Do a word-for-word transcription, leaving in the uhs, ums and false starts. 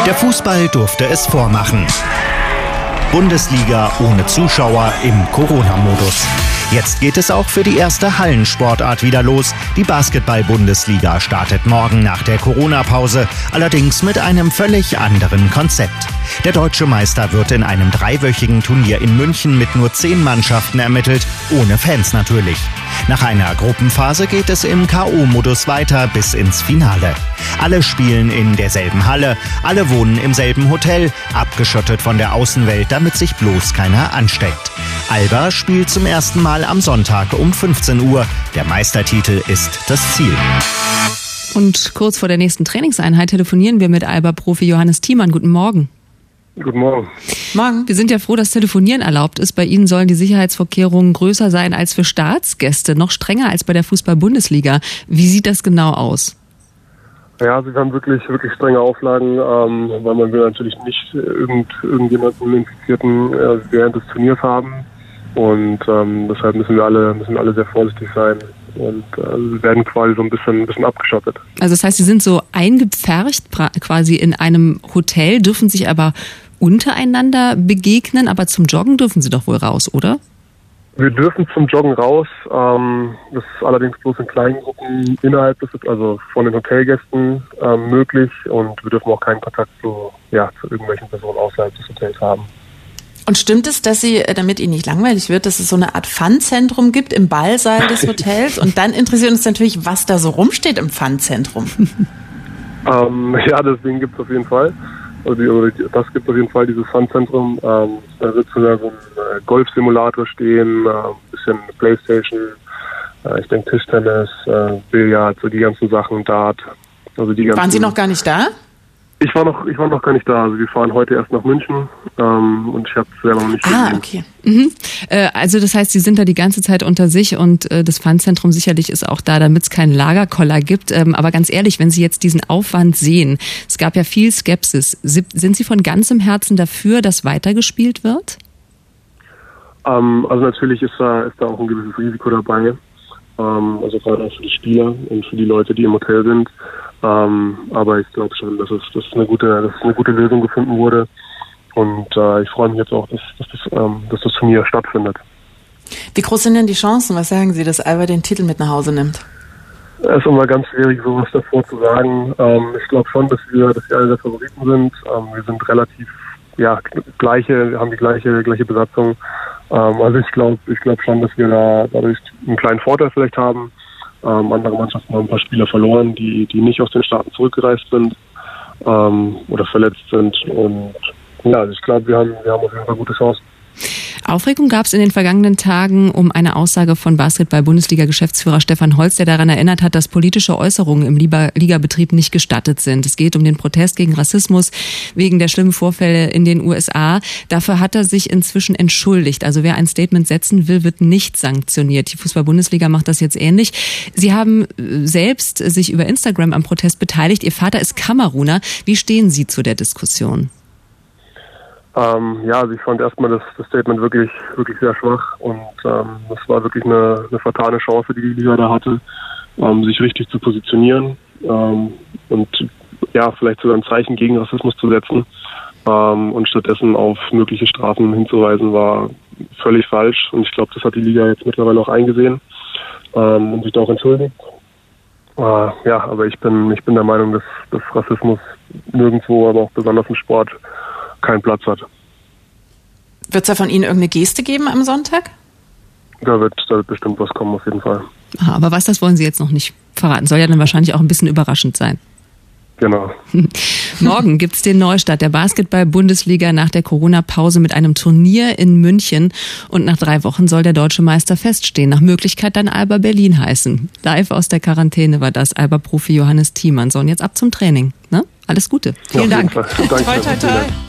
Der Fußball durfte es vormachen. Bundesliga ohne Zuschauer im Corona-Modus. Jetzt geht es auch für die erste Hallensportart wieder los. Die Basketball-Bundesliga startet morgen nach der Corona-Pause, allerdings mit einem völlig anderen Konzept. Der deutsche Meister wird in einem dreiwöchigen Turnier in München mit nur zehn Mannschaften ermittelt, ohne Fans natürlich. Nach einer Gruppenphase geht es im K O-Modus weiter bis ins Finale. Alle spielen in derselben Halle, alle wohnen im selben Hotel, abgeschottet von der Außenwelt, damit sich bloß keiner ansteckt. Alba spielt zum ersten Mal am Sonntag um fünfzehn Uhr. Der Meistertitel ist das Ziel. Und kurz vor der nächsten Trainingseinheit telefonieren wir mit Alba-Profi Johannes Thiemann. Guten Morgen. Guten Morgen. Morgen. Wir sind ja froh, dass Telefonieren erlaubt ist. Bei Ihnen sollen die Sicherheitsvorkehrungen größer sein als für Staatsgäste, noch strenger als bei der Fußball-Bundesliga. Wie sieht das genau aus? Ja, also wir haben wirklich, wirklich strenge Auflagen, ähm, weil man will natürlich nicht irgend, irgendjemanden Infizierten äh, während des Turniers haben. Und ähm, deshalb müssen wir alle, müssen wir alle sehr vorsichtig sein. Und äh, wir werden quasi so ein bisschen, ein bisschen abgeschottet. Also das heißt, Sie sind so eingepfercht quasi in einem Hotel, dürfen sich aber untereinander begegnen, aber zum Joggen dürfen Sie doch wohl raus, oder? Wir dürfen zum Joggen raus. Ähm, das ist allerdings bloß in kleinen Gruppen innerhalb des, also von den Hotelgästen ähm, möglich. Und wir dürfen auch keinen Kontakt zu, ja, zu irgendwelchen Personen außerhalb des Hotels haben. Und stimmt es, dass Sie, damit Ihnen nicht langweilig wird, dass es so eine Art Pfandzentrum gibt im Ballsaal des Hotels? Und dann interessiert uns natürlich, was da so rumsteht im Pfandzentrum. ähm, ja, deswegen gibt es auf jeden Fall. Also die, oder die, das gibt auf jeden Fall, dieses Pfandzentrum. Ähm, da wird sogar so ein äh, Golfsimulator stehen, äh, ein bisschen Playstation, äh, ich denke Tischtennis, äh, Billard, so die ganzen Sachen, Dart. Also die ganzen. Waren Sie noch gar nicht da? Ich war noch, ich war noch gar nicht da. Also wir fahren heute erst nach München ähm, und ich habe es selber noch nicht gesehen. Ah, okay. Mhm. Äh, also das heißt, Sie sind da die ganze Zeit unter sich und äh, das Pfandzentrum sicherlich ist auch da, damit es keinen Lagerkoller gibt. Ähm, aber ganz ehrlich, wenn Sie jetzt diesen Aufwand sehen, es gab ja viel Skepsis. Sind Sie von ganzem Herzen dafür, dass weitergespielt wird? Ähm, also natürlich ist da, ist da auch ein gewisses Risiko dabei. Ähm, also gerade auch für die Spieler und für die Leute, die im Hotel sind. Ähm, aber ich glaube schon, dass es, dass es eine gute, dass es eine gute Lösung gefunden wurde. Und äh, ich freue mich jetzt auch, dass, dass, das, ähm, dass das Turnier stattfindet. Wie groß sind denn die Chancen, was sagen Sie, dass Alba den Titel mit nach Hause nimmt? Es ist immer ganz schwierig, sowas davor zu sagen. Ähm, ich glaube schon, dass wir, dass wir alle der Favoriten sind. Ähm, wir sind relativ, ja, gleiche, wir haben die gleiche, gleiche Besatzung. Ähm, also ich glaube, ich glaube schon, dass wir da dadurch einen kleinen Vorteil vielleicht haben. Ähm, andere Mannschaften haben ein paar Spieler verloren, die, die nicht aus den Staaten zurückgereist sind ähm, oder verletzt sind. Und ja, also ich glaube, wir haben, wir haben auf jeden Fall gute Chancen. Aufregung gab es in den vergangenen Tagen um eine Aussage von Basketball-Bundesliga-Geschäftsführer Stefan Holz, der daran erinnert hat, dass politische Äußerungen im Ligabetrieb nicht gestattet sind. Es geht um den Protest gegen Rassismus wegen der schlimmen Vorfälle in den U S A. Dafür hat er sich inzwischen entschuldigt. Also wer ein Statement setzen will, wird nicht sanktioniert. Die Fußball-Bundesliga macht das jetzt ähnlich. Sie haben selbst sich über Instagram am Protest beteiligt. Ihr Vater ist Kameruner. Wie stehen Sie zu der Diskussion? Ähm, ja, also ich fand erstmal das, das Statement wirklich, wirklich sehr schwach und ähm, das war wirklich eine, eine fatale Chance, die die Liga da hatte, ähm, sich richtig zu positionieren ähm, und ja, vielleicht sogar ein Zeichen gegen Rassismus zu setzen ähm, und stattdessen auf mögliche Strafen hinzuweisen, war völlig falsch und ich glaube, das hat die Liga jetzt mittlerweile auch eingesehen ähm, und sich da auch entschuldigt. Äh, ja, aber ich bin, ich bin der Meinung, dass, dass Rassismus nirgendwo, aber auch besonders im Sport, keinen Platz hat. Wird es da von Ihnen irgendeine Geste geben am Sonntag? Da wird, da wird bestimmt was kommen, auf jeden Fall. Aha, aber was, das wollen Sie jetzt noch nicht verraten. Soll ja dann wahrscheinlich auch ein bisschen überraschend sein. Genau. Morgen gibt's den Neustart der Basketball-Bundesliga nach der Corona-Pause mit einem Turnier in München. Und nach drei Wochen soll der deutsche Meister feststehen. Nach Möglichkeit dann Alba Berlin heißen. Live aus der Quarantäne war das Alba-Profi Johannes Thiemann. So, und jetzt ab zum Training. Ne? Alles Gute. Vielen Ja, Dank. Danke. Toi, toi, toi.